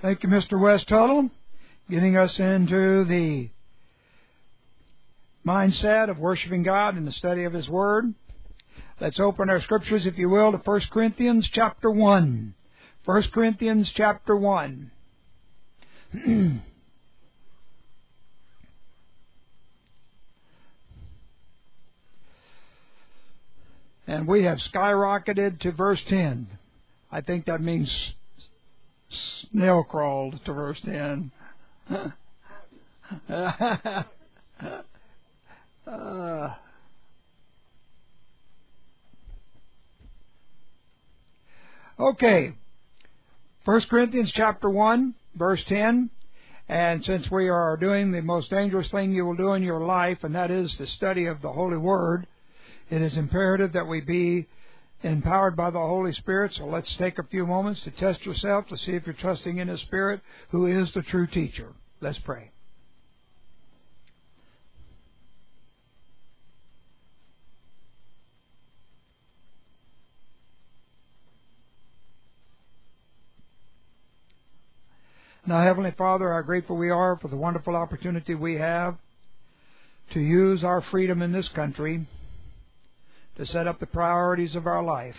Thank you, Mr. West Tuttle, getting us into the mindset of worshiping God and the study of His Word. Let's open our scriptures, if you will, to 1 Corinthians chapter 1. 1 Corinthians chapter 1. And we have skyrocketed to verse 10. I think that means snail crawled to verse 10. Okay. 1 Corinthians chapter 1, verse 10. And since we are doing the most dangerous thing you will do in your life, and that is the study of the Holy Word, it is imperative that we be empowered by the Holy Spirit. So let's take a few moments to test yourself to see if you're trusting in His Spirit, who is the true teacher. Let's pray. Now, Heavenly Father, how grateful we are for the wonderful opportunity we have to use our freedom in this country to set up the priorities of our life.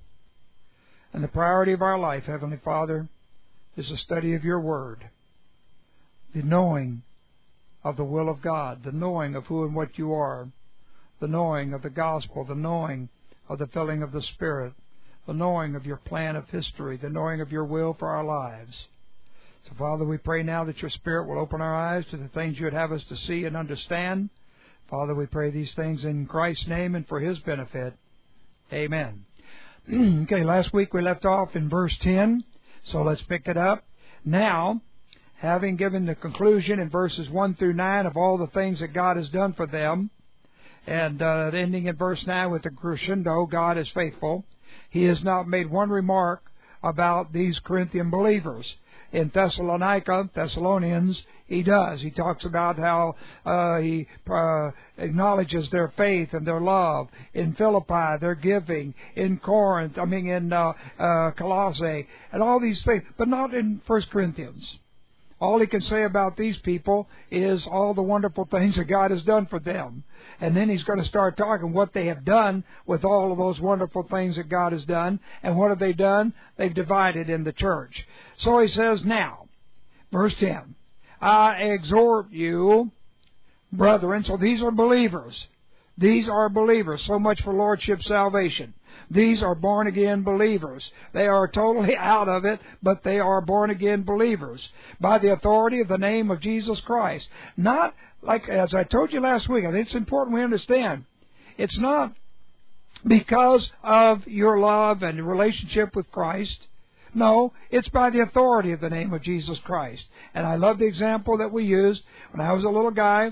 And the priority of our life, Heavenly Father, is the study of Your Word, the knowing of the will of God, the knowing of who and what You are, the knowing of the gospel, the knowing of the filling of the Spirit, the knowing of Your plan of history, the knowing of Your will for our lives. So, Father, we pray now that Your Spirit will open our eyes to the things You would have us to see and understand. Father, we pray these things in Christ's name and for His benefit. Amen. Okay, last week we left off in verse 10, so let's pick it up. Now, having given the conclusion in verses 1 through 9 of all the things that God has done for them, and ending in verse 9 with the crescendo, God is faithful, He has not made one remark about these Corinthian believers. In Thessalonians, he does. He talks about how he acknowledges their faith and their love. In Philippi, their giving. In Corinth, Colossae, and all these things. But not in 1 Corinthians. All he can say about these people is all the wonderful things that God has done for them. And then he's going to start talking what they have done with all of those wonderful things that God has done. And what have they done? They've divided in the church. So he says, now, verse 10, I exhort you, brethren. So these are believers. These are believers. So much for Lordship salvation. These are born-again believers. They are totally out of it, but they are born-again believers by the authority of the name of Jesus Christ. Not like, as I told you last week, I think it's important we understand, it's not because of your love and relationship with Christ. No, it's by the authority of the name of Jesus Christ. And I love the example that we used when I was a little guy.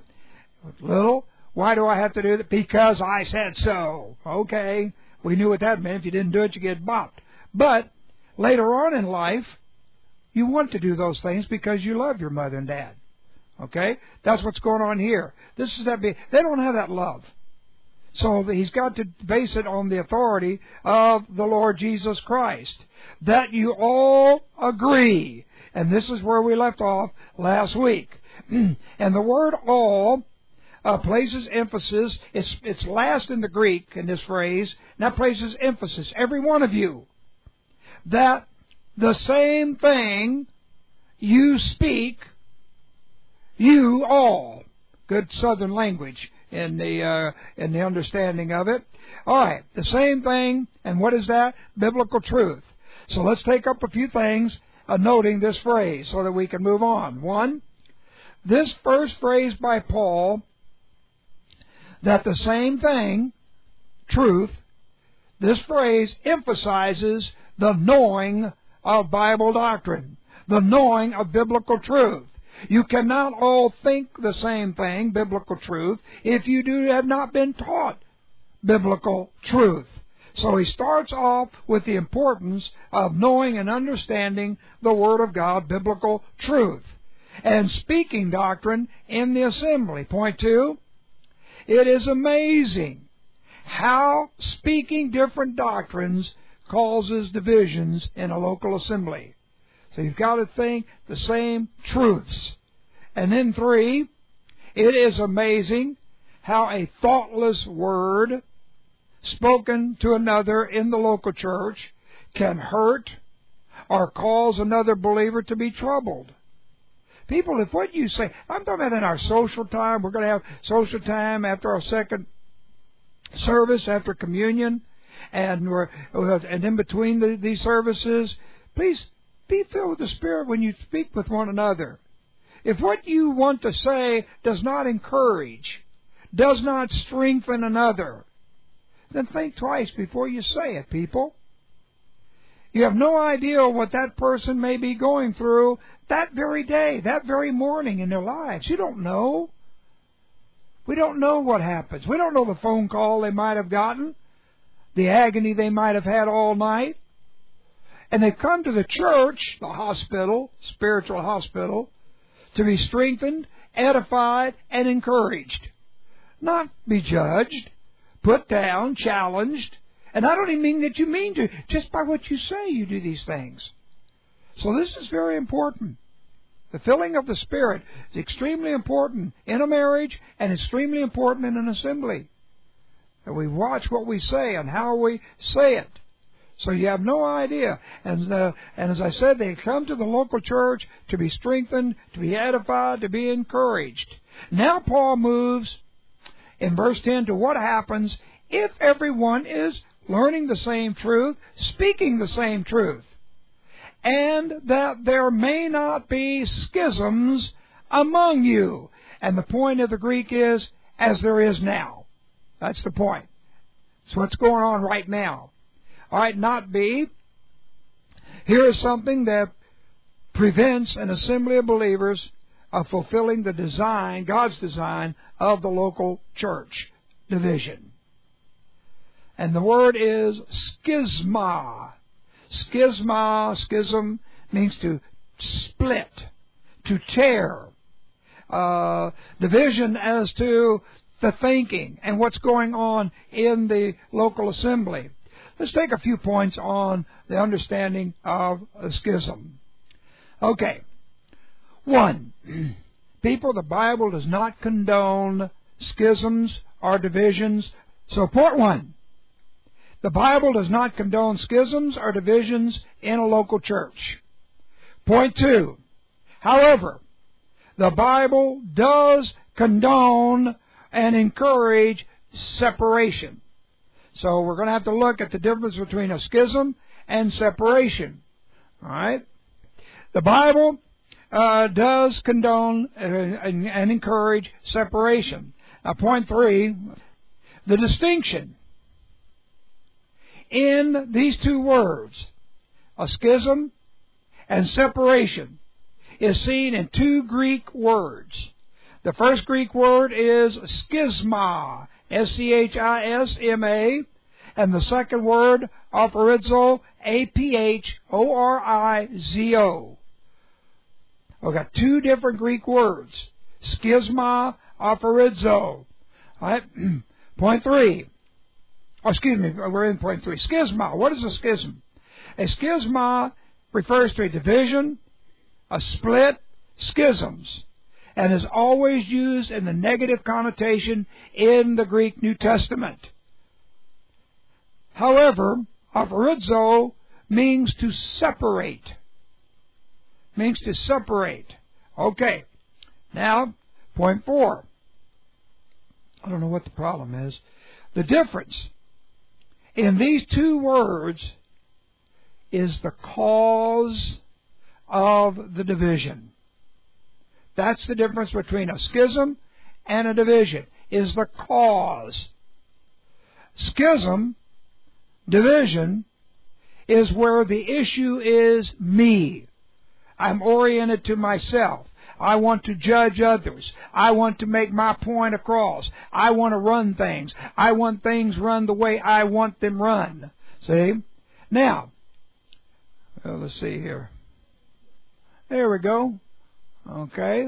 Why do I have to do that? Because I said so. Okay. We knew what that meant. If you didn't do it, you get bopped. But later on in life, you want to do those things because you love your mother and dad. Okay? That's what's going on here. They don't have that love. So he's got to base it on the authority of the Lord Jesus Christ. That you all agree. And this is where we left off last week. And the word all places emphasis. It's last in the Greek in this phrase. And that places emphasis. Every one of you. That the same thing you speak, you all. Good Southern language in the understanding of it. All right, the same thing. And what is that? Biblical truth. So let's take up a few things noting this phrase so that we can move on. One, this first phrase by Paul, that the same thing, truth, this phrase emphasizes the knowing of Bible doctrine, the knowing of biblical truth. You cannot all think the same thing, biblical truth, if you have not been taught biblical truth. So he starts off with the importance of knowing and understanding the Word of God, biblical truth, and speaking doctrine in the assembly. Point 2, it is amazing how speaking different doctrines causes divisions in a local assembly. So you've got to think the same truths. And then 3, it is amazing how a thoughtless word spoken to another in the local church can hurt or cause another believer to be troubled. People, if what you say, I'm talking about in our social time, we're going to have social time after our second service, after communion, and in between these services, please be filled with the Spirit when you speak with one another. If what you want to say does not encourage, does not strengthen another, then think twice before you say it, people. You have no idea what that person may be going through that very day, that very morning in their lives. You don't know. We don't know what happens. We don't know the phone call they might have gotten, the agony they might have had all night. And they've come to the church, the hospital, spiritual hospital, to be strengthened, edified, and encouraged. Not be judged, put down, challenged. And I don't even mean that you mean to. Just by what you say, you do these things. So this is very important. The filling of the Spirit is extremely important in a marriage and extremely important in an assembly. That we watch what we say and how we say it. So you have no idea. And as I said, they come to the local church to be strengthened, to be edified, to be encouraged. Now Paul moves in verse 10 to what happens if everyone is learning the same truth, speaking the same truth, and that there may not be schisms among you. And the point of the Greek is, as there is now. That's the point. It's what's going on right now. All right, not be. Here is something that prevents an assembly of believers of fulfilling the design, God's design, of the local church division. And the word is schisma. Schism means to split, to tear. Division as to the thinking and what's going on in the local assembly. Let's take a few points on the understanding of a schism. Okay. 1. People, the Bible does not condone schisms or divisions. So point 1. The Bible does not condone schisms or divisions in a local church. Point 2. However, the Bible does condone and encourage separation. So we're going to have to look at the difference between a schism and separation. All right? The Bible does condone and encourage separation. Now, point 3, the distinction in these two words, a schism and separation, is seen in 2 Greek words. The first Greek word is schisma, S-C-H-I-S-M-A, and the second word, aphorizo, A-P-H-O-R-I-Z-O. We've got 2 different Greek words, schisma, aphorizo. All right. Point 3. Oh, excuse me, we're in point 3. Schisma. What is a schism? A schisma refers to a division, a split, schisms, and is always used in the negative connotation in the Greek New Testament. However, aphorizo means to separate. Means to separate. Okay. Now, point 4. I don't know what the problem is. The difference in these 2 words is the cause of the division. That's the difference between a schism and a division, is the cause. Schism, division, is where the issue is me. I'm oriented to myself. I want to judge others. I want to make my point across. I want to run things. I want things run the way I want them run. See? Now, let's see here. There we go. Okay.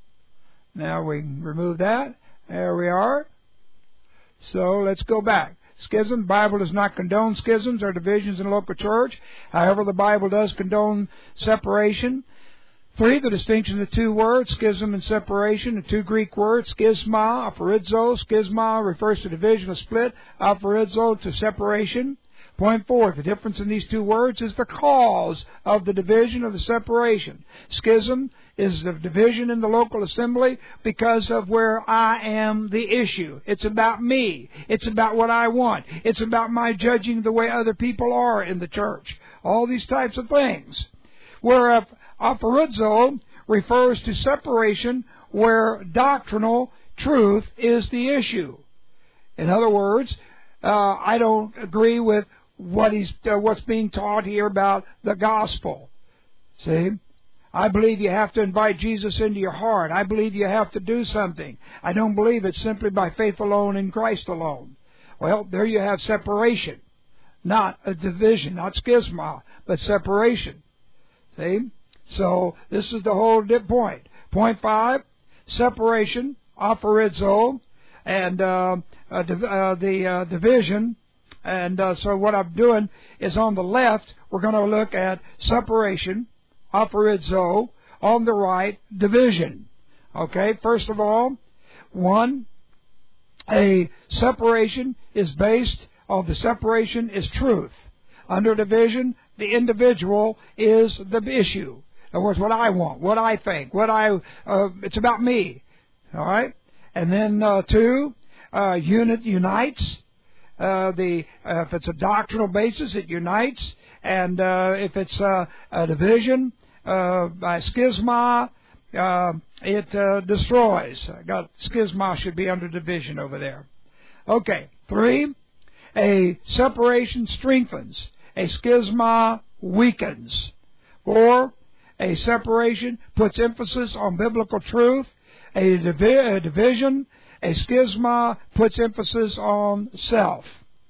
Now we can remove that. There we are. So let's go back. Schism. The Bible does not condone schisms or divisions in the local church. However, the Bible does condone separation. 3, the distinction of the two words, schism and separation, the two Greek words, schisma, aphorizo. Schisma refers to division or split, aphorizo to separation. Point 4, the difference in these two words is the cause of the division or the separation. Schism is the division in the local assembly because of where I am the issue. It's about me. It's about what I want. It's about my judging the way other people are in the church. All these types of things. Where aphorizo refers to separation where doctrinal truth is the issue. In other words, I don't agree with what's being taught here about the gospel. See? I believe you have to invite Jesus into your heart. I believe you have to do something. I don't believe it's simply by faith alone in Christ alone. Well, there you have separation. Not a division, not schisma, but separation. See? So, this is the whole point. Point 5, separation, aphorizo, and the division. And so what I'm doing is on the left, we're going to look at separation, aphorizo, on the right, division. Okay, first of all, 1, a separation is based on the separation is truth. Under division, the individual is the issue. In other words, what I want, what I think, it's about me. All right? And then 2, unit unites. If it's a doctrinal basis, it unites, and if it's a division by schisma, it destroys. Schisma should be under division over there. Okay, 3, a separation strengthens, a schisma weakens. 4, a separation puts emphasis on biblical truth, a division, a schisma puts emphasis on self.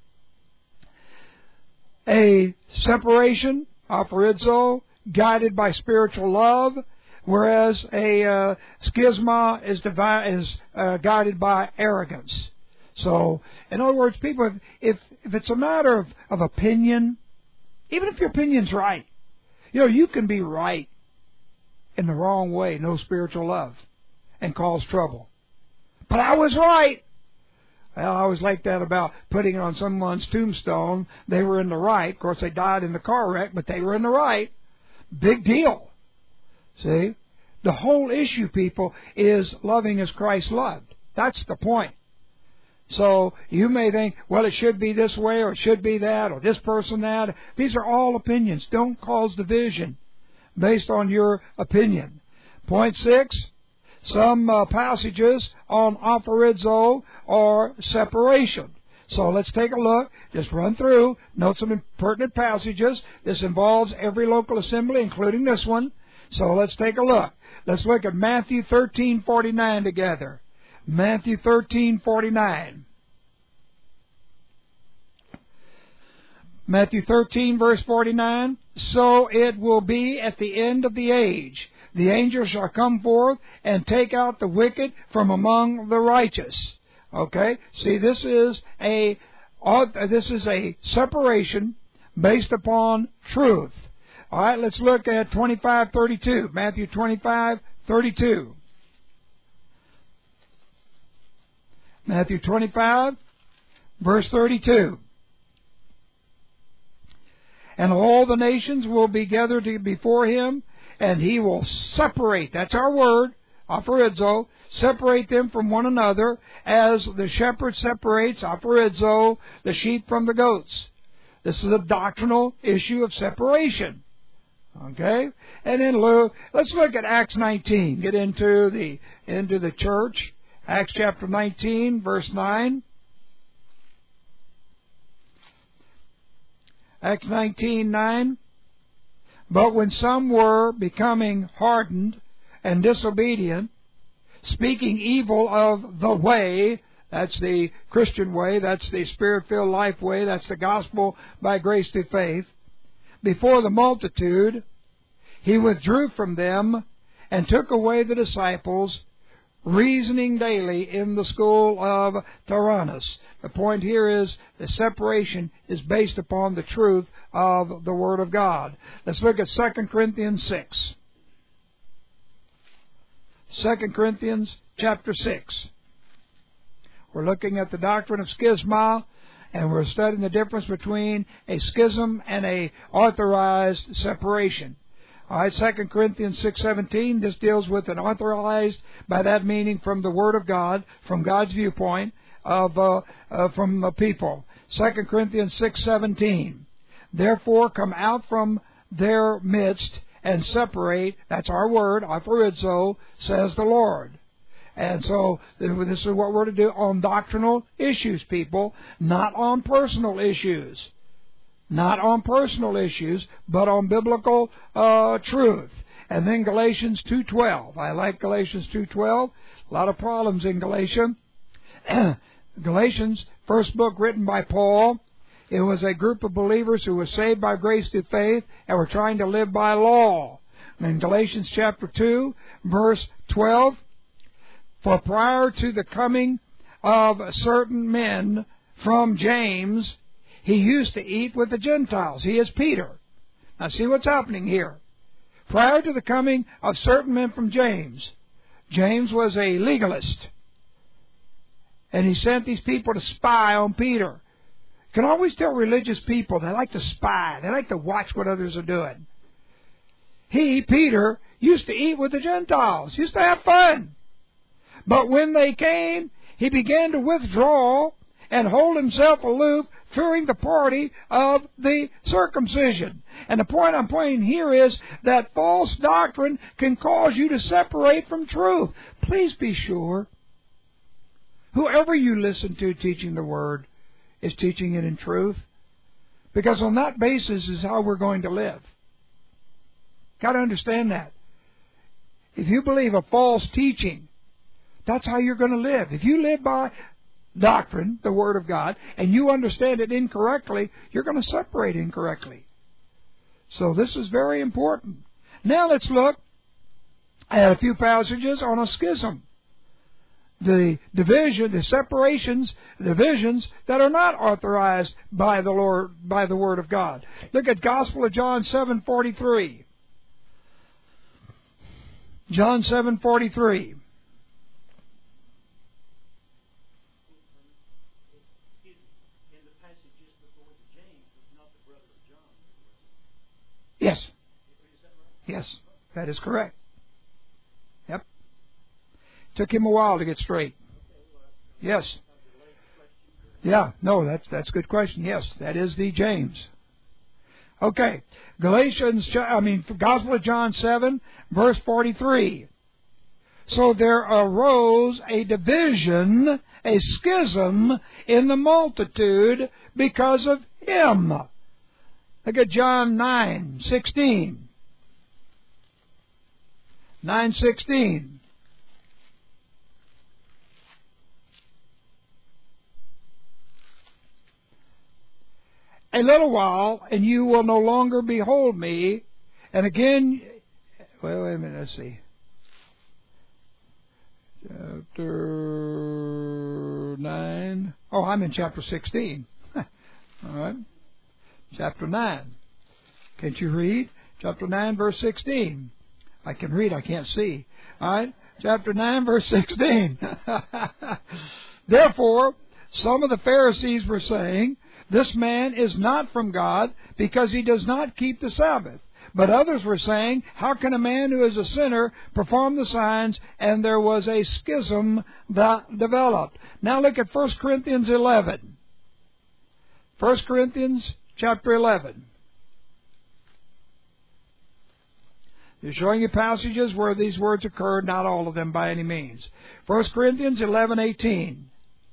A separation, aphorizo, guided by spiritual love, whereas a schisma is guided by arrogance. So, in other words, people, if it's a matter of opinion, even if your opinion's right, you can be right in the wrong way, no spiritual love, and cause trouble. But I was right. Well, I always like that about putting it on someone's tombstone. They were in the right. Of course, they died in the car wreck, but they were in the right. Big deal. See? The whole issue, people, is loving as Christ loved. That's the point. So you may think, well, it should be this way, or it should be that, or this person that. These are all opinions. Don't cause division based on your opinion. Point 6. Some passages on aphorizo or separation. So let's take a look. Just run through. Note some pertinent passages. This involves every local assembly, including this one. So let's take a look. Let's look at Matthew 13:49 together. Matthew 13:49. Matthew 13, verse 49. So it will be at the end of the age. The angels shall come forth and take out the wicked from among the righteous. Okay? See, this is a separation based upon truth. All right, let's look at 25:32. Matthew 25:32. Matthew 25, verse 32. And all the nations will be gathered before him, and he will separate, that's our word, aphorizo, separate them from one another, as the shepherd separates, aphorizo, the sheep from the goats. This is a doctrinal issue of separation. Okay? And then let's look at Acts 19. Get into the church. Acts chapter 19, verse 9. Acts 19:9. But when some were becoming hardened and disobedient, speaking evil of the way, that's the Christian way, that's the Spirit-filled life way, that's the gospel by grace through faith, before the multitude, he withdrew from them and took away the disciples, reasoning daily in the school of Tyrannus. The point here is the separation is based upon the truth of the Word of God. Let's look at 2 Corinthians 6. 2 Corinthians chapter 6. We're looking at the doctrine of schisma, and we're studying the difference between a schism and a authorized separation. All right, 2 Corinthians 6:17, this deals with an authorized, by that meaning from the Word of God, from God's viewpoint, from the people. 2 Corinthians 6:17, therefore come out from their midst and separate, that's our word, aphorizo, says the Lord. And so this is what we're to do on doctrinal issues, people, not on personal issues. Not on personal issues, but on biblical truth. And then Galatians 2:12. I like Galatians 2:12. A lot of problems in Galatians. Galatians, first book written by Paul. It was a group of believers who were saved by grace through faith and were trying to live by law. In Galatians chapter 2, verse 12, for prior to the coming of certain men from James, he used to eat with the Gentiles. He is Peter. Now see what's happening here. Prior to the coming of certain men from James, James was a legalist. And he sent these people to spy on Peter. You can always tell religious people, they like to spy. They like to watch what others are doing. He, Peter, used to eat with the Gentiles. Used to have fun. But when they came, he began to withdraw and hold himself aloof, fearing the party of the circumcision. And the point I'm pointing here is that false doctrine can cause you to separate from truth. Please be sure, whoever you listen to teaching the Word is teaching it in truth. Because on that basis is how we're going to live. Got to understand that. If you believe a false teaching, that's how you're going to live. If you live by doctrine, the Word of God, and you understand it incorrectly, you're going to separate incorrectly. So this is very important. Now let's look at a few passages on a schism. The division, the separations, divisions that are not authorized by the Lord, by the Word of God. Look at Gospel of John 7:43. John 7:43. Yes. Yes, that is correct. Yep. Took him a while to get straight. Yes. Yeah, no, that's a good question. Yes, that is the James. Okay. Gospel of John 7, verse 43. So there arose a division, a schism in the multitude because of him. Look at John 9:16. 9:16. A little while, and you will no longer behold me. And again, well, wait a minute, let's see. Chapter 9. Oh, I'm in chapter 16. All right. Chapter 9. Can't you read? Chapter 9, verse 16. I can read, I can't see. All right. Chapter 9, verse 16. Therefore, some of the Pharisees were saying, this man is not from God because he does not keep the Sabbath. But others were saying, how can a man who is a sinner perform the signs? And there was a schism that developed. Now look at 1 Corinthians 11. 1 Corinthians chapter 11. They're showing you passages where these words occurred, not all of them by any means. 1 Corinthians 11:18.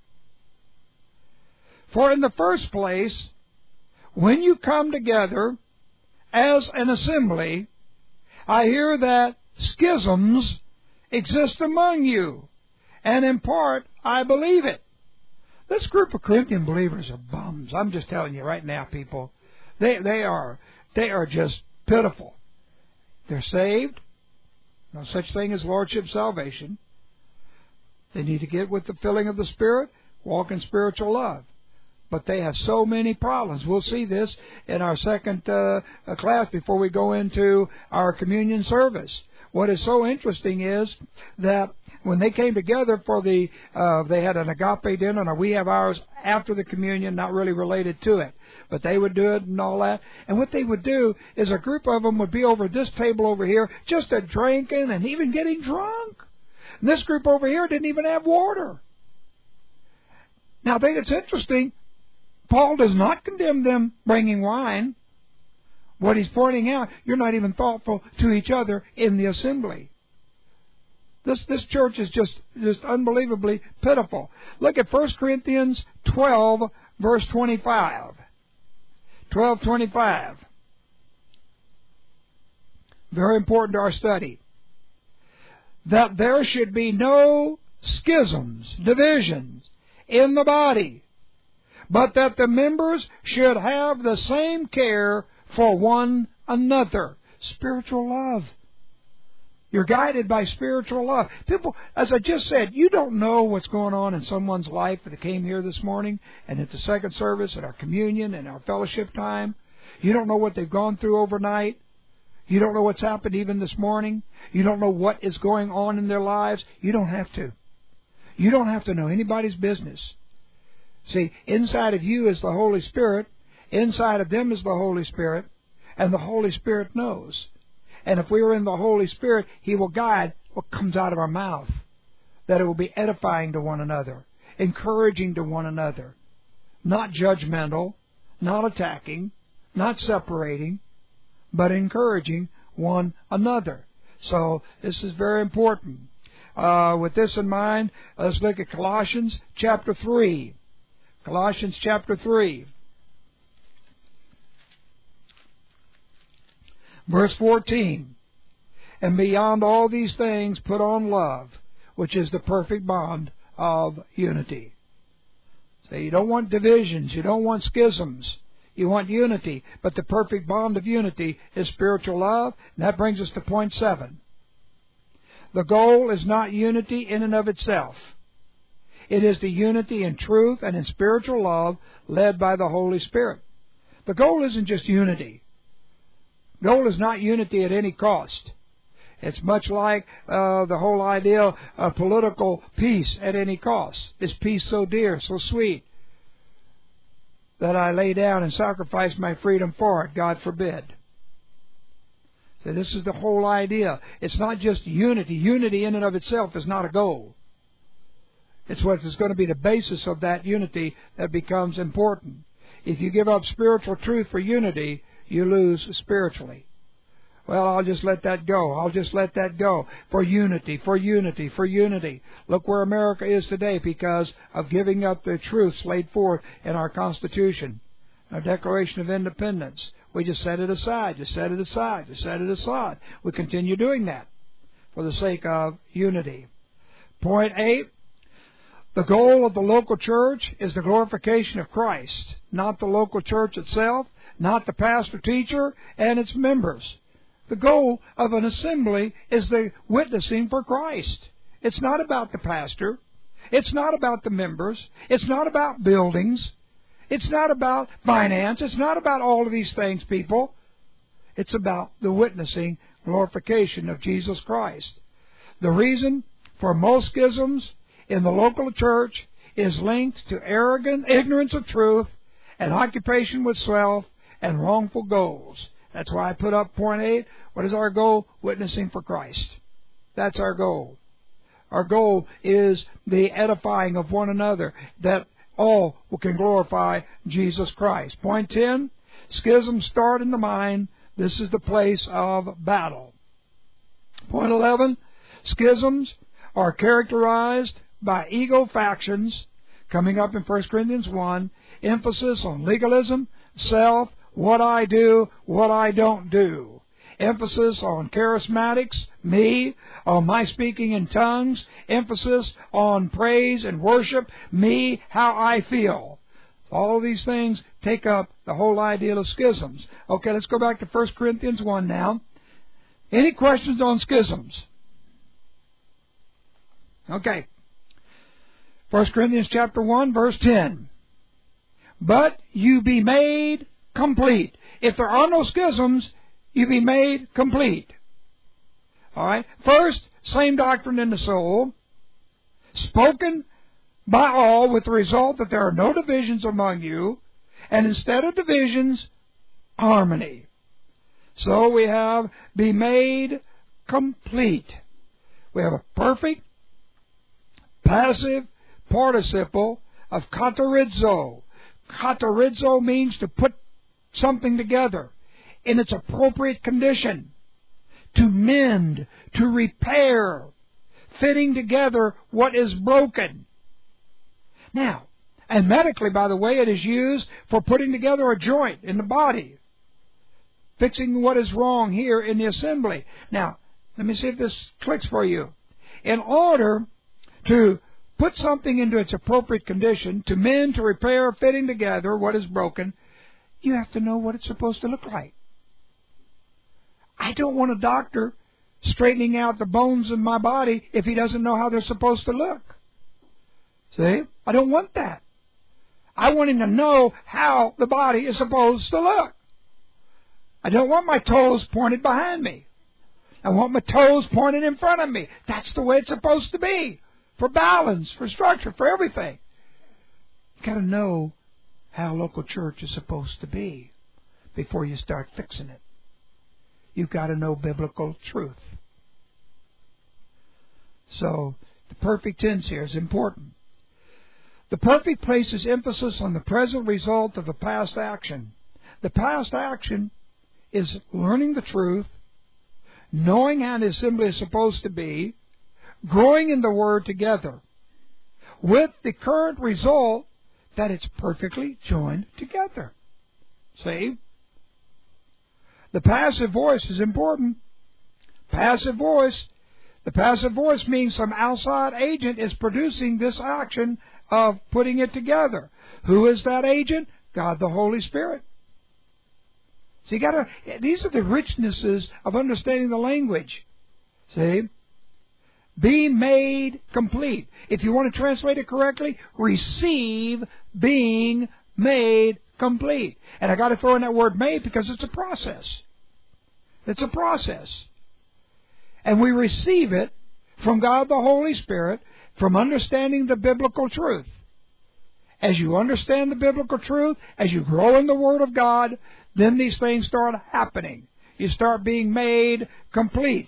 For in the first place, when you come together as an assembly, I hear that schisms exist among you, and in part I believe it. This group of Corinthian believers are bums. I'm just telling you right now, people. They are just pitiful. They're saved. No such thing as lordship salvation. They need to get with the filling of the Spirit, walk in spiritual love. But they have so many problems. We'll see this in our second class before we go into our communion service. What is so interesting is that when they came together for they had an agape dinner, and we have ours after the communion, not really related to it. But they would do it and all that. And what they would do is a group of them would be over this table over here, just drinking and even getting drunk. And this group over here didn't even have water. Now, I think it's interesting. Paul does not condemn them bringing wine. What he's pointing out, you're not even thoughtful to each other in the assembly. This church is just unbelievably pitiful. Look at 1 Corinthians 12, verse 25. 12:25. Very important to our study. That there should be no schisms, divisions in the body, but that the members should have the same care for one another. Spiritual love. You're guided by spiritual love. People, as I just said, you don't know what's going on in someone's life that came here this morning and at the second service, at our communion and our fellowship time. You don't know what they've gone through overnight. You don't know what's happened even this morning. You don't know what is going on in their lives. You don't have to. You don't have to know anybody's business. See, inside of you is the Holy Spirit. Inside of them is the Holy Spirit. And the Holy Spirit knows. And if we are in the Holy Spirit, He will guide what comes out of our mouth. That it will be edifying to one another, encouraging to one another, not judgmental, not attacking, not separating, but encouraging one another. So this is very important. With this in mind, let's look at Colossians chapter 3. Colossians chapter 3. Verse 14, and beyond all these things put on love, which is the perfect bond of unity. So you don't want divisions, you don't want schisms, you want unity, but the perfect bond of unity is spiritual love, and that brings us to point 7. The goal is not unity in and of itself. It is the unity in truth and in spiritual love led by the Holy Spirit. The goal isn't just unity. The goal is not unity at any cost. It's much like the whole idea of political peace at any cost. Is peace so dear, so sweet, that I lay down and sacrifice my freedom for it? God forbid. So this is the whole idea. It's not just unity. Unity in and of itself is not a goal. It's what is going to be the basis of that unity that becomes important. If you give up spiritual truth for unity, you lose spiritually. Well, I'll just let that go. I'll just let that go. For unity, for unity, for unity. Look where America is today because of giving up the truths laid forth in our Constitution, our Declaration of Independence. We just set it aside, just set it aside, just set it aside. We continue doing that for the sake of unity. Point 8. The goal of the local church is the glorification of Christ, not the local church itself, not the pastor-teacher and its members. The goal of an assembly is the witnessing for Christ. It's not about the pastor. It's not about the members. It's not about buildings. It's not about finance. It's not about all of these things, people. It's about the witnessing glorification of Jesus Christ. The reason for most schisms in the local church is linked to arrogant ignorance of truth and occupation with self and wrongful goals. That's why I put up point 8. What is our goal? Witnessing for Christ. That's our goal. Our goal is the edifying of one another, that all can glorify Jesus Christ. Point 10. Schisms start in the mind. This is the place of battle. Point 11. Schisms are characterized by ego factions, coming up in 1 Corinthians 1, emphasis on legalism, self, what I do, what I don't do. Emphasis on charismatics, me, on my speaking in tongues. Emphasis on praise and worship, me, how I feel. All of these things take up the whole idea of schisms. Okay, let's go back to 1 Corinthians 1 now. Any questions on schisms? Okay. 1 Corinthians chapter 1, verse 10. But you be made complete. If there are no schisms, you be made complete. All right. First, same doctrine in the soul, spoken by all, with the result that there are no divisions among you, and instead of divisions, harmony. So we have be made complete. We have a perfect passive participle of katarizo. Katarizo means to put something together in its appropriate condition, to mend, to repair, fitting together what is broken. Now, and medically, by the way, it is used for putting together a joint in the body, fixing what is wrong here in the assembly. Now, let me see if this clicks for you. In order to put something into its appropriate condition, to mend, to repair, fitting together what is broken, you have to know what it's supposed to look like. I don't want a doctor straightening out the bones in my body if he doesn't know how they're supposed to look. See? I don't want that. I want him to know how the body is supposed to look. I don't want my toes pointed behind me. I want my toes pointed in front of me. That's the way it's supposed to be. For balance, for structure, for everything. You've got to know how local church is supposed to be before you start fixing it. You've got to know biblical truth. So, the perfect tense here is important. The perfect places emphasis on the present result of the past action. The past action is learning the truth, knowing how the assembly is supposed to be, growing in the Word together, with the current result that it's perfectly joined together. See? The passive voice is important. Passive voice. The passive voice means some outside agent is producing this action of putting it together. Who is that agent? God the Holy Spirit. So these are the richnesses of understanding the language. See? Be made complete. If you want to translate it correctly, receive being made complete. And I got to throw in that word made because it's a process. It's a process. And we receive it from God the Holy Spirit from understanding the biblical truth. As you understand the biblical truth, as you grow in the Word of God, then these things start happening. You start being made complete.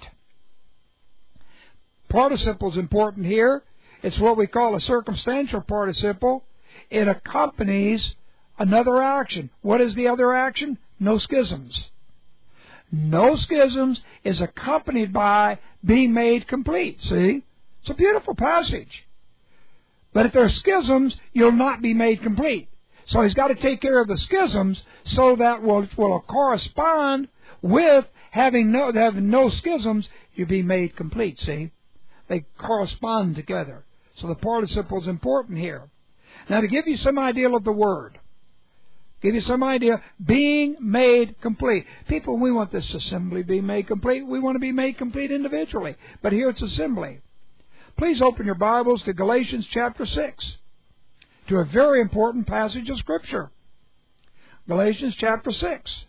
Participle is important here. It's what we call a circumstantial participle. It accompanies another action. What is the other action? No schisms. No schisms is accompanied by being made complete. See? It's a beautiful passage. But if there are schisms, you'll not be made complete. So he's got to take care of the schisms so that will correspond with having no schisms, you'll be made complete, see? They correspond together. So the participle is important here. Now to give you some idea of the word, give you some idea, being made complete. People, we want this assembly to be made complete. We want to be made complete individually. But here it's assembly. Please open your Bibles to Galatians chapter 6, to a very important passage of Scripture. Galatians chapter 6.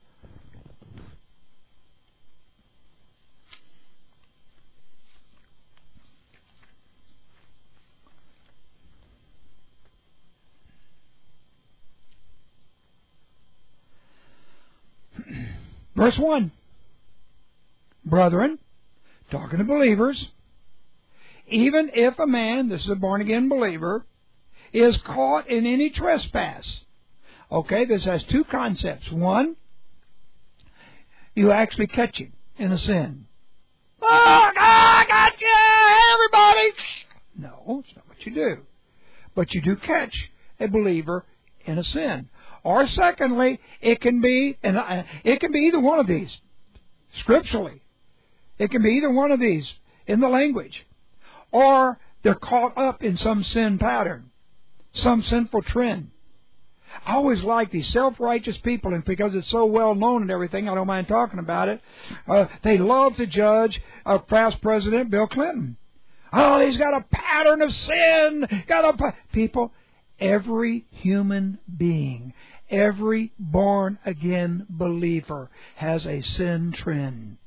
Verse 1. Brethren, talking to believers, even if a man, this is a born-again believer, is caught in any trespass. Okay, this has two concepts. One, you actually catch him in a sin. Oh, I got you, everybody! No, it's not what you do. But you do catch a believer in a sin. Or secondly, it can be either one of these, scripturally. It can be either one of these in the language. Or they're caught up in some sin pattern, some sinful trend. I always like these self-righteous people, and because it's so well known and everything, I don't mind talking about it. They love to judge past President Bill Clinton. Oh, he's got a pattern of sin. People, every human being, every born-again believer has a sin trend.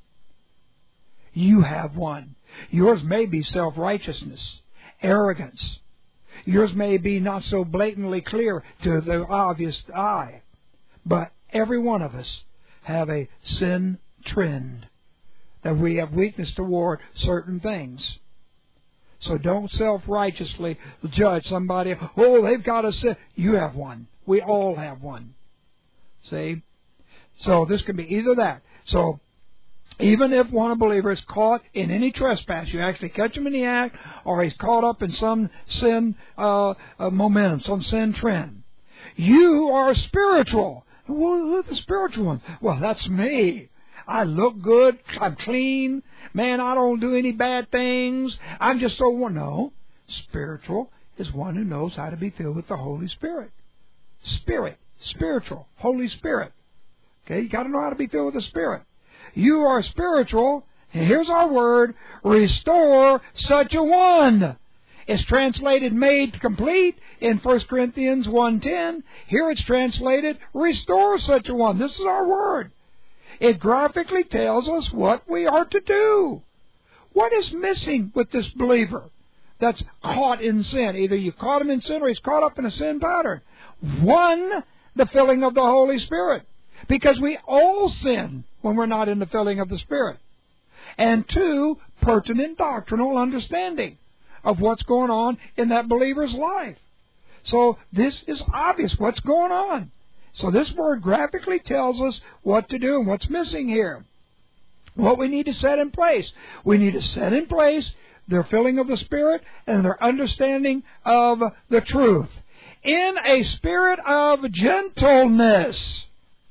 You have one. Yours may be self-righteousness, arrogance. Yours may be not so blatantly clear to the obvious eye. But every one of us have a sin trend, that we have weakness toward certain things. So don't self-righteously judge somebody. Oh, they've got a sin. You have one. We all have one. See? So this can be either that. So even if one believer is caught in any trespass, you actually catch him in the act, or he's caught up in some sin momentum, some sin trend. You are spiritual. Well, who's the spiritual one? Well, that's me. I look good. I'm clean. Man, I don't do any bad things. I'm just so one. No. Spiritual is one who knows how to be filled with the Holy Spirit. Spirit. Spiritual. Holy Spirit. Okay? You got to know how to be filled with the Spirit. You are spiritual. And here's our word. Restore such a one. It's translated made complete in 1 Corinthians 1:10. Here it's translated restore such a one. This is our word. It graphically tells us what we are to do. What is missing with this believer that's caught in sin? Either you caught him in sin or he's caught up in a sin pattern. One, the filling of the Holy Spirit. Because we all sin when we're not in the filling of the Spirit. And two, pertinent doctrinal understanding of what's going on in that believer's life. So this is obvious what's going on. So this word graphically tells us what to do and what's missing here. What we need to set in place. We need to set in place their filling of the Spirit and their understanding of the truth. In a spirit of gentleness.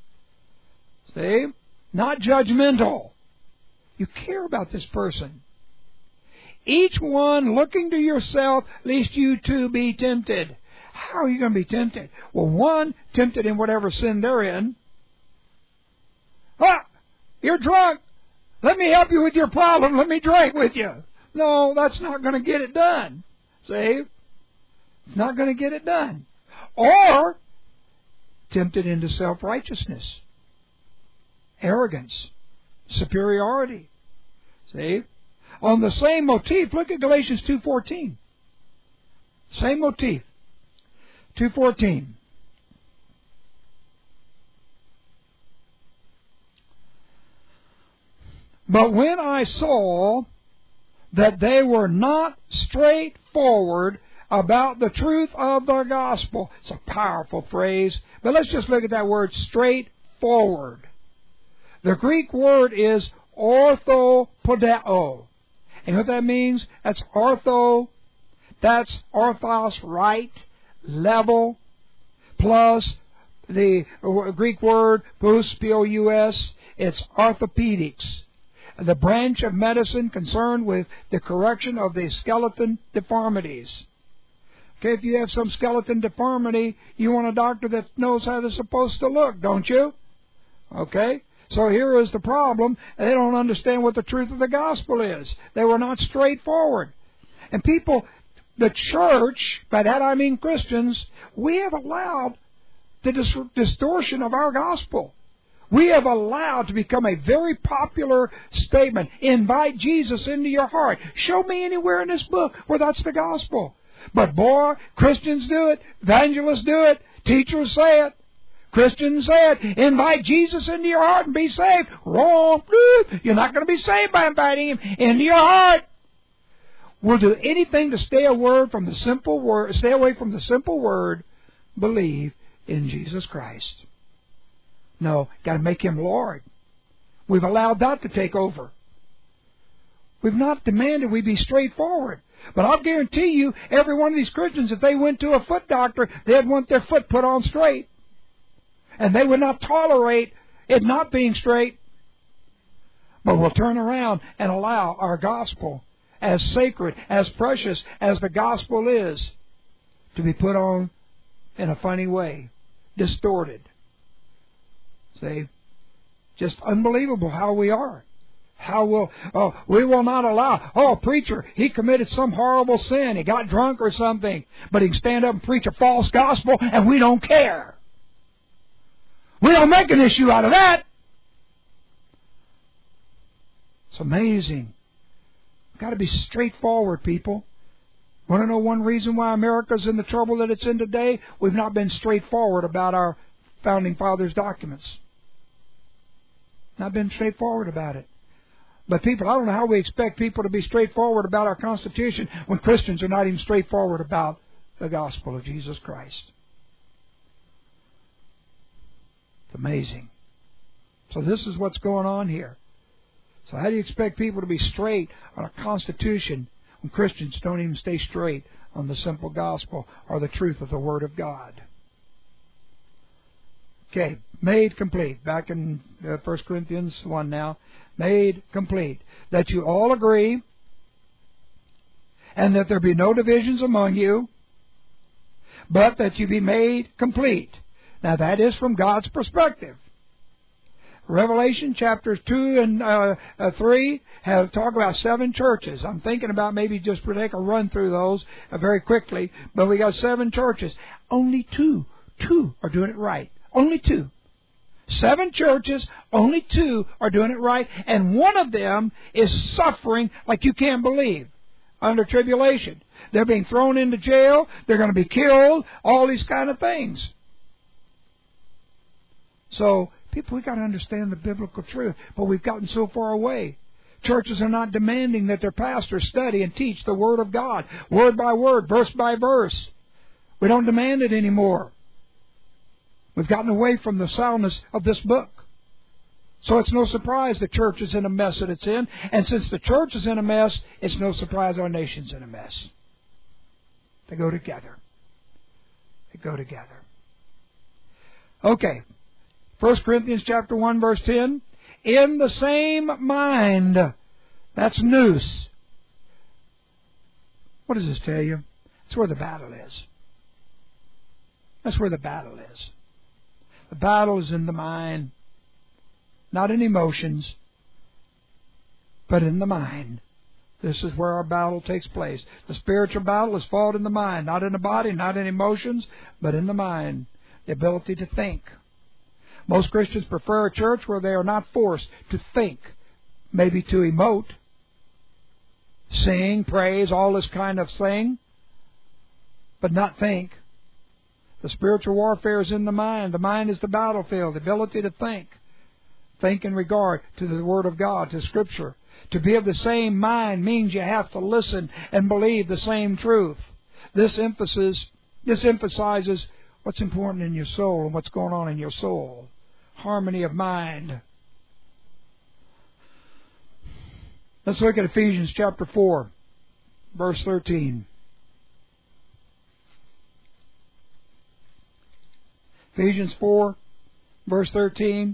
See? Not judgmental. You care about this person. Each one looking to yourself, lest you too be tempted. How are you going to be tempted? Well, one, tempted in whatever sin they're in. Ah, you're drunk. Let me help you with your problem. Let me drink with you. No, that's not going to get it done. See? It's not going to get it done. Or tempted into self-righteousness, arrogance, superiority. See? On the same motif, look at Galatians 2:14. Same motif. 2:14. But when I saw that they were not straightforward about the truth of the gospel. It's a powerful phrase, but let's just look at that word, straightforward. The Greek word is orthopodeo. And what that means? That's orthos, right, level, plus the Greek word pous, P-O-U-S, it's orthopedics, the branch of medicine concerned with the correction of the skeleton deformities. Okay, if you have some skeleton deformity, you want a doctor that knows how they're supposed to look, don't you? Okay? So here is the problem. They don't understand what the truth of the gospel is. They were not straightforward. And people, the church, by that I mean Christians, we have allowed the distortion of our gospel. We have allowed to become a very popular statement. Invite Jesus into your heart. Show me anywhere in this book where that's the gospel. But boy, Christians do it. Evangelists do it. Teachers say it. Christians say it. Invite Jesus into your heart and be saved. Wrong. You're not going to be saved by inviting Him into your heart. We'll do anything to stay away from the simple word, believe in Jesus Christ. No, got to make Him Lord. We've allowed that to take over. We've not demanded we be straightforward. But I'll guarantee you, every one of these Christians, if they went to a foot doctor, they'd want their foot put on straight. And they would not tolerate it not being straight. But we'll turn around and allow our gospel, as sacred, as precious as the gospel is, to be put on in a funny way, distorted. See? Just unbelievable how we are. We will not allow, preacher, he committed some horrible sin. He got drunk or something. But he can stand up and preach a false gospel and we don't care. We don't make an issue out of that. It's amazing. We've got to be straightforward, people. Want to know one reason why America's in the trouble that it's in today? We've not been straightforward about our Founding Fathers' documents. Not been straightforward about it. But people, I don't know how we expect people to be straightforward about our Constitution when Christians are not even straightforward about the gospel of Jesus Christ. It's amazing. So this is what's going on here. So how do you expect people to be straight on a Constitution when Christians don't even stay straight on the simple gospel or the truth of the Word of God? Okay, made complete. Back in 1 Corinthians 1 now. Made complete. That you all agree, and that there be no divisions among you, but that you be made complete. Now that is from God's perspective. Revelation chapters 2 and 3 talk about 7 churches. I'm thinking about maybe just take a run through those very quickly. But we got 7 churches. Only two are doing it right. Only 2. 7 churches, only 2 are doing it right. And one of them is suffering like you can't believe under tribulation. They're being thrown into jail. They're going to be killed. All these kind of things. So, people, we've got to understand the biblical truth. But we've gotten so far away. Churches are not demanding that their pastors study and teach the Word of God, word by word, verse by verse. We don't demand it anymore. We've gotten away from the soundness of this book. So it's no surprise the church is in a mess that it's in. And since the church is in a mess, it's no surprise our nation's in a mess. They go together. They go together. Okay. 1 Corinthians chapter 1, verse 10. In the same mind. That's nous. What does this tell you? That's where the battle is. That's where the battle is. The battle is in the mind. Not in emotions, but in the mind. This is where our battle takes place. The spiritual battle is fought in the mind. Not in the body, not in emotions, but in the mind. The ability to think. Most Christians prefer a church where they are not forced to think, maybe to emote, sing, praise, all this kind of thing, but not think. The spiritual warfare is in the mind. The mind is the battlefield, the ability to think. Think in regard to the Word of God, to Scripture. To be of the same mind means you have to listen and believe the same truth. This emphasizes what's important in your soul and what's going on in your soul. Harmony of mind. Let's look at Ephesians chapter 4, verse 13. Ephesians 4, verse 13.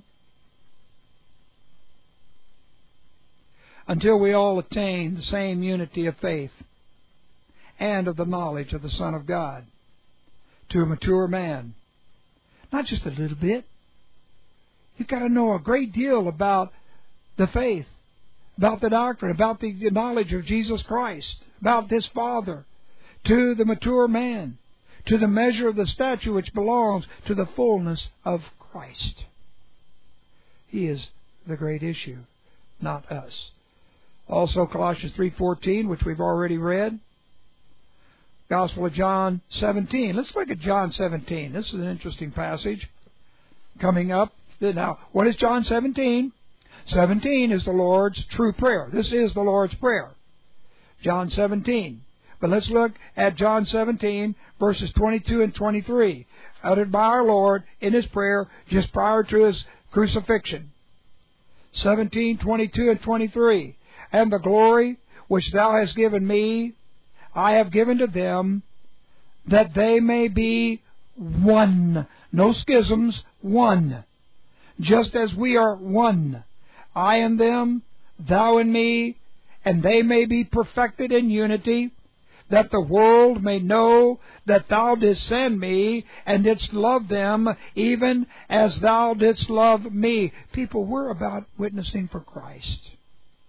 Until we all attain the same unity of faith and of the knowledge of the Son of God, to a mature man. Not just a little bit. You've got to know a great deal about the faith, about the doctrine, about the knowledge of Jesus Christ, about His Father, to the mature man, to the measure of the stature which belongs to the fullness of Christ. He is the great issue, not us. Also Colossians 3:14, which we've already read. Gospel of John 17. Let's look at John 17. This is an interesting passage coming up. Now, what is John 17? 17 is the Lord's true prayer. This is the Lord's Prayer. John 17. But let's look at John 17, verses 22 and 23, uttered by our Lord in His prayer just prior to His crucifixion. 17, 22 and 23. And the glory which Thou hast given me, I have given to them, that they may be one. No schisms, one. Just as we are one. I and them, Thou and me, and they may be perfected in unity, that the world may know that Thou didst send me, and didst love them, even as Thou didst love me. People, we're about witnessing for Christ.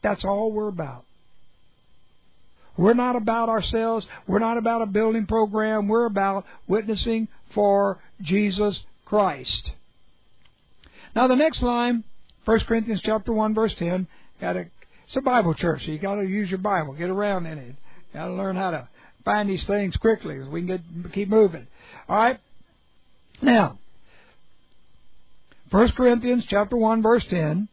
That's all we're about. We're not about ourselves. We're not about a building program. We're about witnessing for Jesus Christ. Now the next line, 1 Corinthians chapter 1, verse 10. It's a Bible church, so you got to use your Bible. Get around in it. Got to learn how to find these things quickly so we can keep moving. All right? Now, 1 Corinthians chapter 1, verse 10.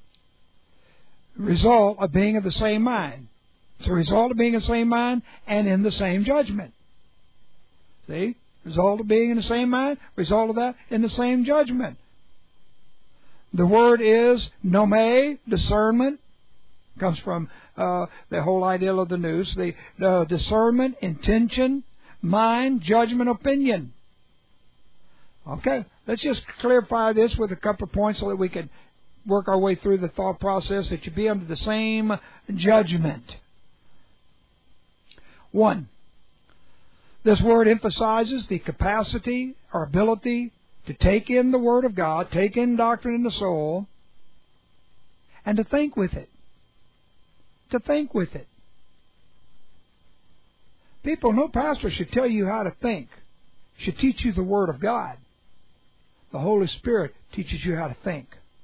Result of being of the same mind. It's a result of being in the same mind and in the same judgment. See? Result of being in the same mind, result of that in the same judgment. The word is nome, discernment. Comes from the whole idea of the nous. The discernment, intention, mind, judgment, opinion. Okay, let's just clarify this with a couple of points so that we can work our way through the thought process that you be under the same judgment. 1. This word emphasizes the capacity or ability to take in the Word of God, take in doctrine in the soul, and to think with it. To think with it. People, no pastor should tell you how to think. Should teach you the Word of God. The Holy Spirit teaches you how to think.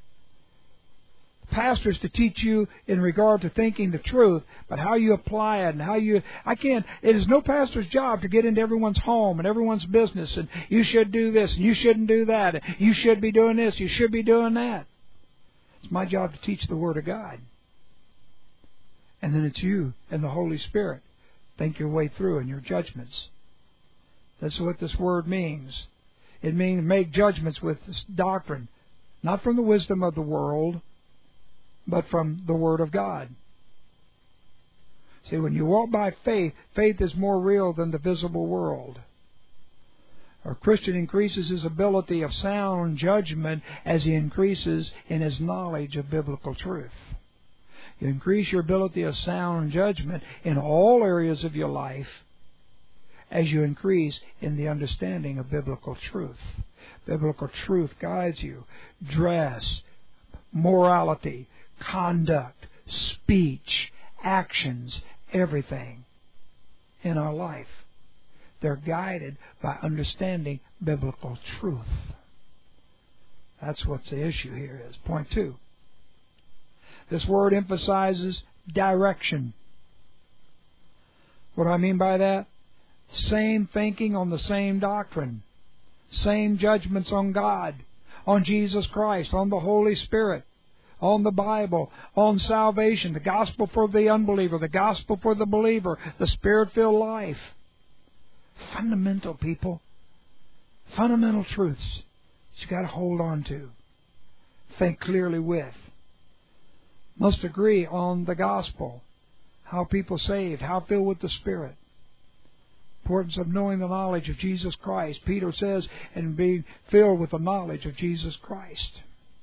Pastors to teach you in regard to thinking the truth, but how you apply it and how you... it is no pastor's job to get into everyone's home and everyone's business and you should do this and you shouldn't do that. You should be doing this, you should be doing that. It's my job to teach the Word of God. And then it's you and the Holy Spirit. Think your way through in your judgments. That's what this word means. It means make judgments with this doctrine, not from the wisdom of the world, but from the Word of God. See, when you walk by faith, faith is more real than the visible world. A Christian increases his ability of sound judgment as he increases in his knowledge of biblical truth. You increase your ability of sound judgment in all areas of your life as you increase in the understanding of biblical truth. Biblical truth guides you. Dress, morality, conduct, speech, actions, everything in our life. They're guided by understanding biblical truth. That's what the issue here is. Point 2. This word emphasizes direction. What do I mean by that? Same thinking on the same doctrine. Same judgments on God, on Jesus Christ, on the Holy Spirit, on the Bible, on salvation, the gospel for the unbeliever, the gospel for the believer, the Spirit-filled life. Fundamental, people. Fundamental truths that you've got to hold on to. Think clearly with. Must agree on the gospel. How people saved, how filled with the Spirit. Importance of knowing the knowledge of Jesus Christ. Peter says, and being filled with the knowledge of Jesus Christ.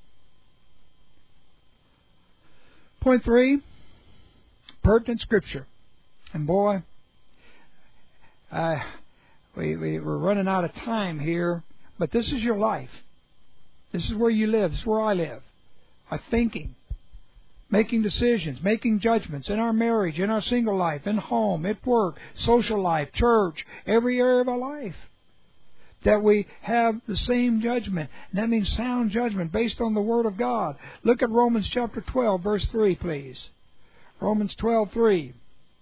Point 3, pertinent Scripture. And boy, we're running out of time here, but this is your life. This is where you live. This is where I live. Our thinking, making decisions, making judgments in our marriage, in our single life, in home, at work, social life, church, every area of our life. That we have the same judgment. And that means sound judgment based on the Word of God. Look at Romans chapter 12, verse 3, please. Romans 12:3.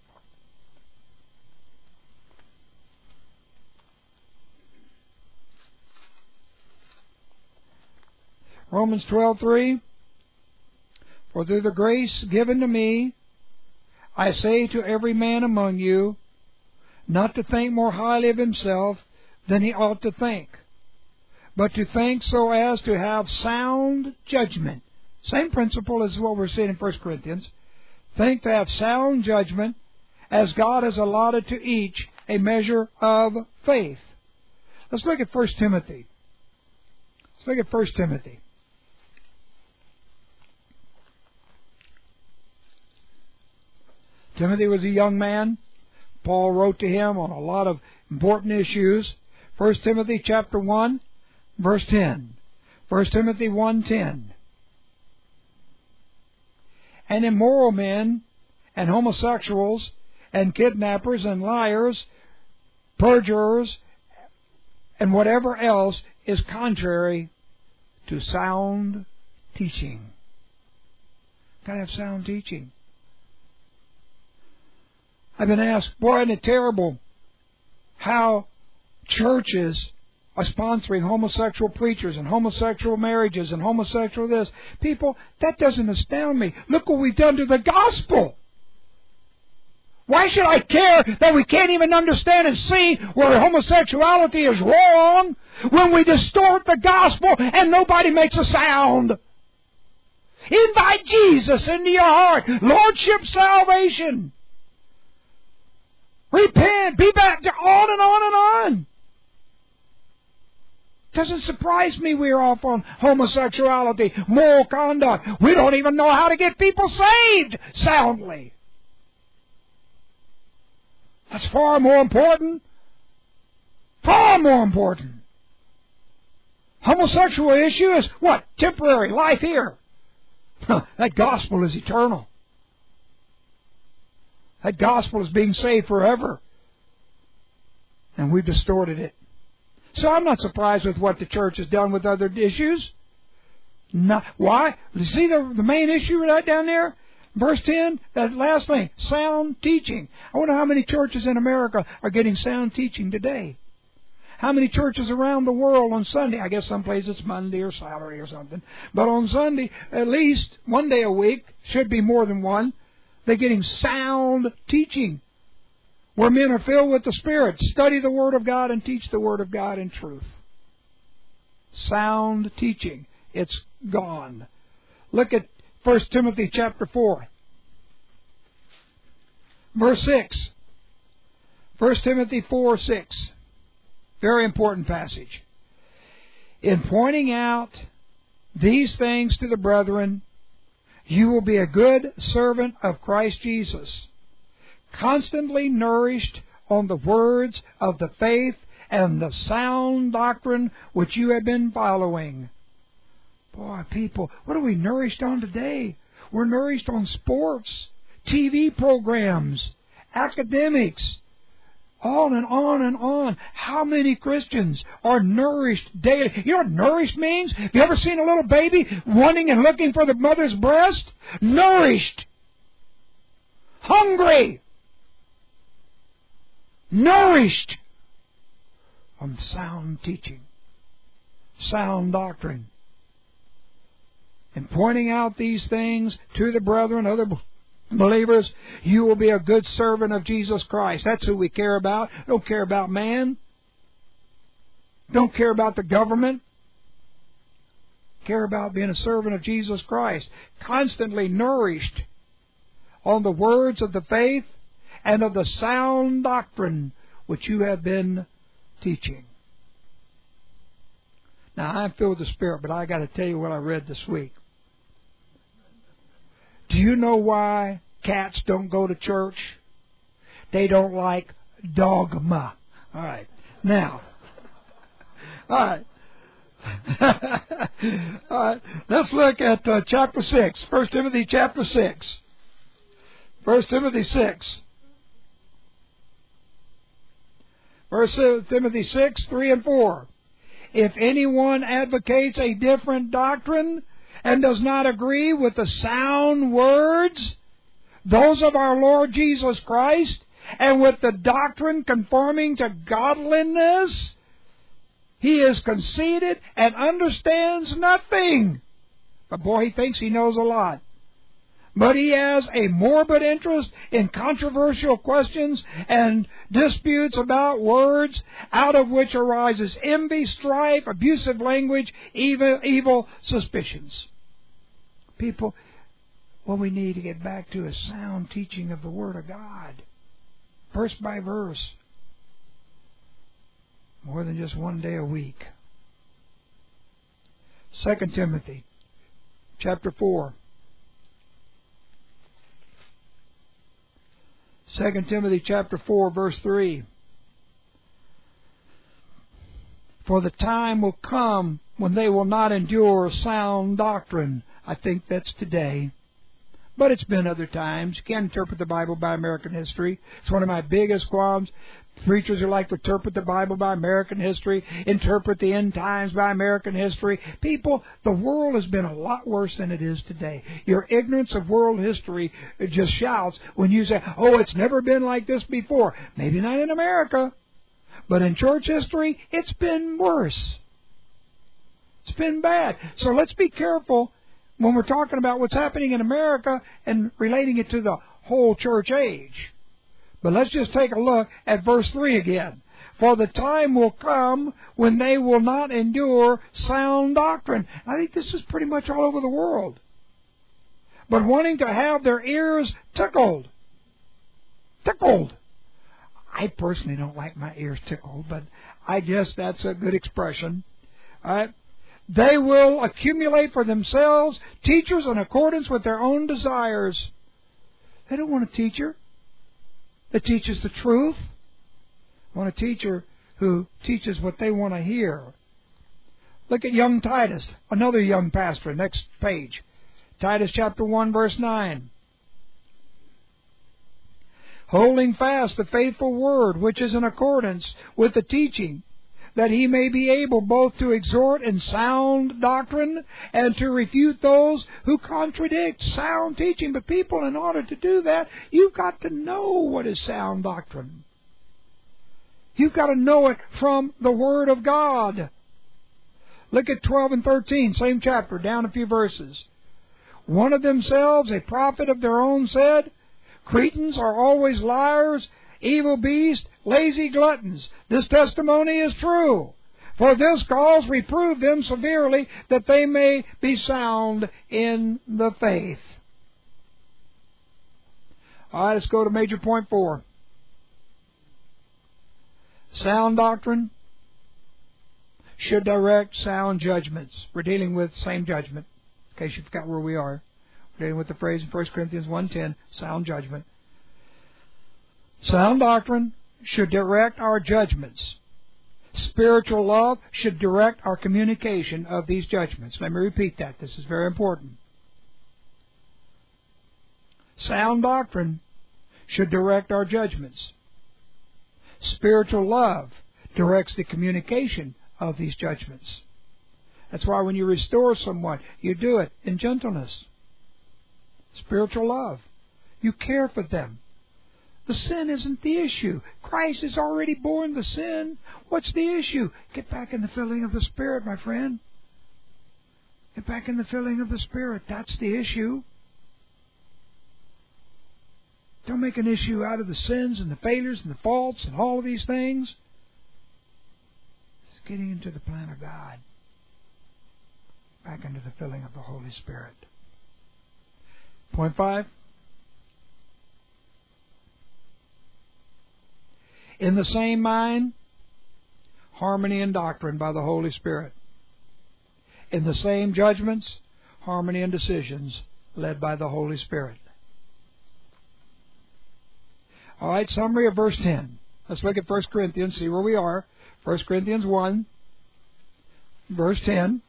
Romans 12:3. For through the grace given to me, I say to every man among you, not to think more highly of himself than he ought to think, but to think so as to have sound judgment. Same principle as what we're seeing in 1 Corinthians. Think to have sound judgment, as God has allotted to each a measure of faith. Let's look at 1 Timothy. Let's look at 1 Timothy. Timothy was a young man. Paul wrote to him on a lot of important issues. 1 Timothy chapter 1, verse 10. 1 Timothy 1:10. and immoral men and homosexuals and kidnappers and liars, perjurers, and whatever else is contrary to sound teaching. Gotta have sound teaching. I've been asked, boy, isn't it terrible how churches are sponsoring homosexual preachers and homosexual marriages and homosexual this. People, that doesn't astound me. Look what we've done to the gospel. Why should I care that we can't even understand and see where homosexuality is wrong when we distort the gospel and nobody makes a sound? Invite Jesus into your heart. Lordship salvation. Repent. Be back. On and on and on. Doesn't surprise me we're off on homosexuality, moral conduct. We don't even know how to get people saved soundly. That's far more important. Far more important. Homosexual issue is what? Temporary, life here. That gospel is eternal. That gospel is being saved forever. And we've distorted it. So I'm not surprised with what the church has done with other issues. Why? You see the main issue right down there? Verse 10, that last thing, sound teaching. I wonder how many churches in America are getting sound teaching today. How many churches around the world on Sunday? I guess some places it's Monday or Saturday or something. But on Sunday, at least one day a week, should be more than one, they're getting sound teaching. Where men are filled with the Spirit, study the Word of God and teach the Word of God in truth. Sound teaching. It's gone. Look at 1 Timothy chapter 4. Verse 6. 1 Timothy 4:6. Very important passage. In pointing out these things to the brethren, you will be a good servant of Christ Jesus, constantly nourished on the words of the faith and the sound doctrine which you have been following. Boy, people, what are we nourished on today? We're nourished on sports, TV programs, academics, on and on and on. How many Christians are nourished daily? You know what nourished means? Have you ever seen a little baby wanting and looking for the mother's breast? Nourished. Hungry. Nourished on sound teaching, sound doctrine. And pointing out these things to the brethren, other believers, you will be a good servant of Jesus Christ. That's who we care about. Don't care about man. Don't care about the government. Care about being a servant of Jesus Christ. Constantly nourished on the words of the faith and of the sound doctrine which you have been teaching. Now, I'm filled with the Spirit, but I got to tell you what I read this week. Do you know why cats don't go to church? They don't like dogma. All right. Now. All right. All right. Let's look at chapter 6. 1 Timothy chapter 6. 1 Timothy 6. 1 Timothy 6, 3 and 4. If anyone advocates a different doctrine and does not agree with the sound words, those of our Lord Jesus Christ, and with the doctrine conforming to godliness, he is conceited and understands nothing. But boy, he thinks he knows a lot. But he has a morbid interest in controversial questions and disputes about words, out of which arises envy, strife, abusive language, evil suspicions. People, what we need to get back to is sound teaching of the Word of God, verse by verse, more than just one day a week. 2 Timothy chapter 4. 2 Timothy chapter 4, verse 3. For the time will come when they will not endure sound doctrine. I think that's today. But it's been other times. You can't interpret the Bible by American history. It's one of my biggest qualms. Preachers who like to interpret the Bible by American history, interpret the end times by American history. People, the world has been a lot worse than it is today. Your ignorance of world history just shouts when you say, oh, it's never been like this before. Maybe not in America, but in church history, it's been worse. It's been bad. So let's be careful when we're talking about what's happening in America and relating it to the whole church age. But let's just take a look at verse 3 again. For the time will come when they will not endure sound doctrine. I think this is pretty much all over the world. But wanting to have their ears tickled. Tickled. I personally don't like my ears tickled, but I guess that's a good expression. All right. They will accumulate for themselves teachers in accordance with their own desires. They don't want a teacher that teaches the truth. They want a teacher who teaches what they want to hear. Look at young Titus, another young pastor. Next page. Titus chapter 1, verse 9. Holding fast the faithful word which is in accordance with the teaching, that he may be able both to exhort in sound doctrine and to refute those who contradict sound teaching. But people, in order to do that, you've got to know what is sound doctrine. You've got to know it from the Word of God. Look at 12 and 13, same chapter, down a few verses. One of themselves, a prophet of their own, said, Cretans are always liars, evil beasts, lazy gluttons. This testimony is true. For this cause reprove them severely, that they may be sound in the faith. All right, let's go to major point 4. Sound doctrine should direct sound judgments. We're dealing with same judgment, in case you forgot where we are. We're dealing with the phrase in 1 Corinthians 1:10, sound judgment. Sound doctrine should direct our judgments. Spiritual love should direct our communication of these judgments. Let me repeat that. This is very important. Sound doctrine should direct our judgments. Spiritual love directs the communication of these judgments. That's why when you restore someone, you do it in gentleness. Spiritual love. You care for them. The sin isn't the issue. Christ has already borne the sin. What's the issue? Get back in the filling of the Spirit, my friend. Get back in the filling of the Spirit. That's the issue. Don't make an issue out of the sins and the failures and the faults and all of these things. It's getting into the plan of God. Back into the filling of the Holy Spirit. Point 5. In the same mind, harmony and doctrine by the Holy Spirit. In the same judgments, harmony and decisions led by the Holy Spirit. All right, summary of verse 10. Let's look at 1 Corinthians, see where we are. 1 Corinthians 1, verse 10.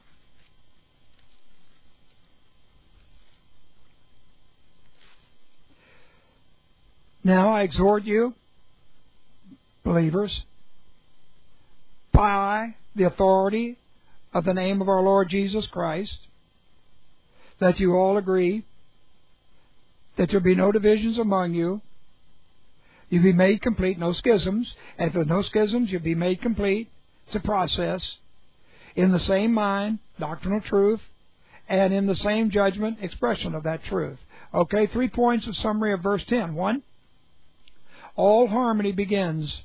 Now I exhort you, believers, by the authority of the name of our Lord Jesus Christ, that you all agree, that there be no divisions among you, you be made complete, no schisms, and if there's no schisms, you'll be made complete. It's a process. In the same mind, doctrinal truth, and in the same judgment, expression of that truth. Okay, 3 points of summary of verse 10. 1, all harmony begins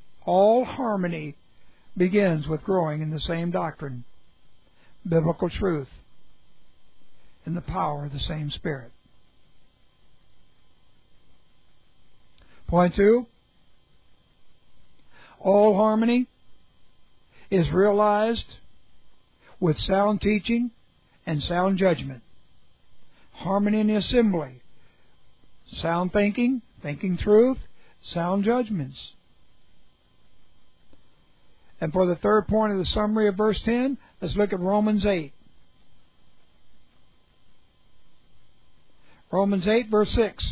with growing in the same doctrine, biblical truth, in the power of the same Spirit. Point 2, all harmony is realized with sound teaching and sound judgment. Harmony in the assembly, sound thinking, thinking truth, sound judgments. And for the third point of the summary of verse 10, let's look at Romans 8. Romans 8, verse 6.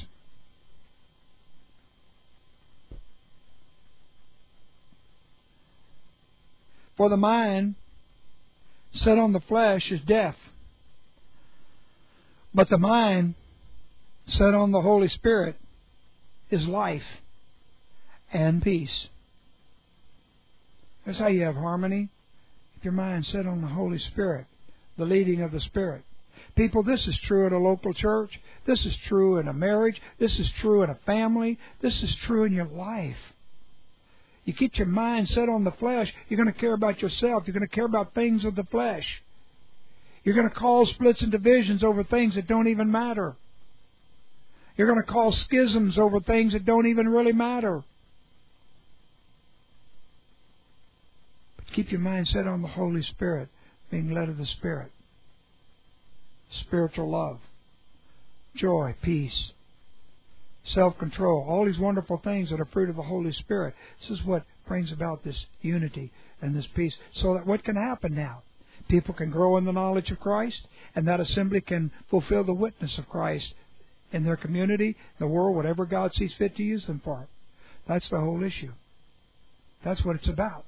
For the mind set on the flesh is death, but the mind set on the Holy Spirit is life and peace. That's how you have harmony. If your mind's set on the Holy Spirit, the leading of the Spirit. People, this is true at a local church. This is true in a marriage. This is true in a family. This is true in your life. You keep your mind set on the flesh, you're going to care about yourself. You're going to care about things of the flesh. You're going to cause splits and divisions over things that don't even matter. You're going to cause schisms over things that don't even really matter. But keep your mind set on the Holy Spirit, being led of the Spirit. Spiritual love, joy, peace, self-control, all these wonderful things that are fruit of the Holy Spirit. This is what brings about this unity and this peace. So that what can happen now? People can grow in the knowledge of Christ, and that assembly can fulfill the witness of Christ in their community, the world, whatever God sees fit to use them for. That's the whole issue. That's what it's about.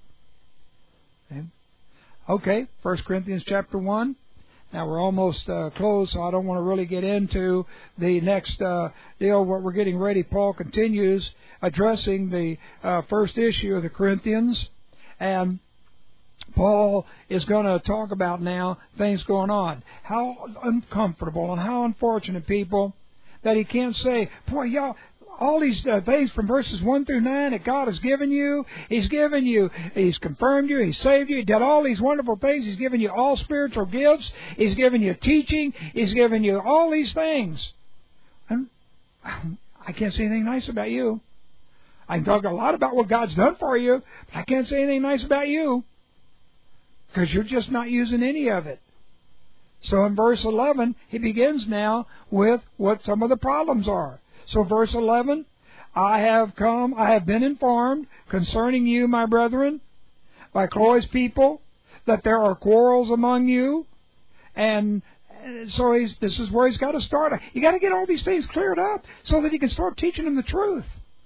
Okay, 1 Corinthians chapter 1. Now, we're almost closed, so I don't want to really get into the next deal. What we're getting ready, Paul continues addressing the first issue of the Corinthians. And Paul is going to talk about now things going on. How uncomfortable and how unfortunate, people, that he can't say, boy, y'all, all these things from verses 1 through 9 that God has given you. He's given you, He's confirmed you, He's saved you, He did all these wonderful things. He's given you all spiritual gifts. He's given you teaching. He's given you all these things. And I can't say anything nice about you. I can talk a lot about what God's done for you, but I can't say anything nice about you because you're just not using any of it. So in verse 11, he begins now with what some of the problems are. So verse 11, I have been informed concerning you, my brethren, by Chloe's people, that there are quarrels among you. And so this is where he's got to start. You got to get all these things cleared up so that he can start teaching them the truth.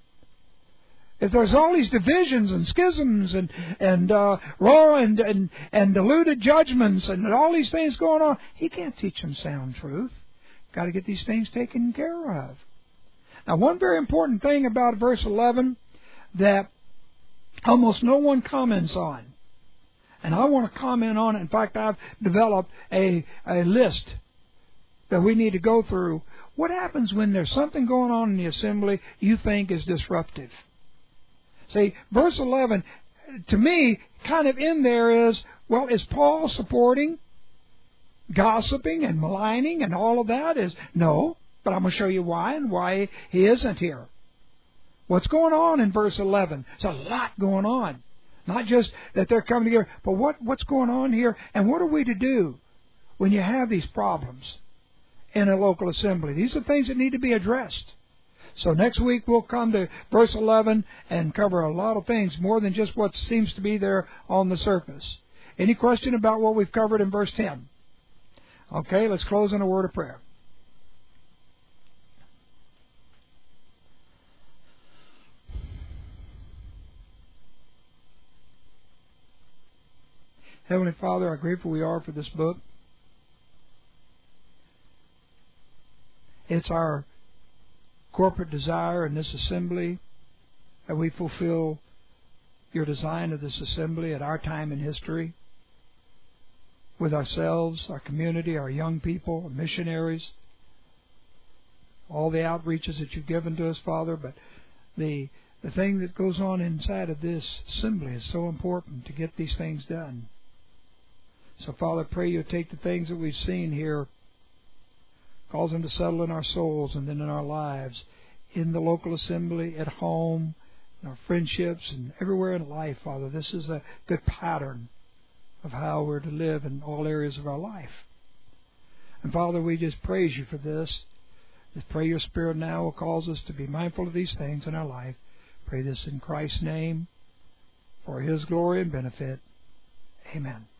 If there's all these divisions and schisms and raw and diluted judgments and all these things going on, he can't teach them sound truth. Got to get these things taken care of. Now, one very important thing about verse 11 that almost no one comments on, and I want to comment on it. In fact, I've developed a list that we need to go through. What happens when there's something going on in the assembly you think is disruptive? See, verse 11, to me, kind of in there is, well, is Paul supporting gossiping and maligning and all of that? No. But I'm going to show you why and why he isn't here. What's going on in verse 11? There's a lot going on. Not just that they're coming together, but what's going on here, and what are we to do when you have these problems in a local assembly? These are things that need to be addressed. So next week we'll come to verse 11 and cover a lot of things, more than just what seems to be there on the surface. Any question about what we've covered in verse 10? Okay, let's close in a word of prayer. Heavenly Father, how grateful we are for this book. It's our corporate desire in this assembly that we fulfill your design of this assembly at our time in history with ourselves, our community, our young people, our missionaries, all the outreaches that you've given to us, Father. But the thing that goes on inside of this assembly is so important to get these things done. So, Father, pray you'll take the things that we've seen here, cause them to settle in our souls and then in our lives, in the local assembly, at home, in our friendships, and everywhere in life, Father. This is a good pattern of how we're to live in all areas of our life. And, Father, we just praise you for this. Just pray your Spirit now will cause us to be mindful of these things in our life. Pray this in Christ's name, for His glory and benefit. Amen.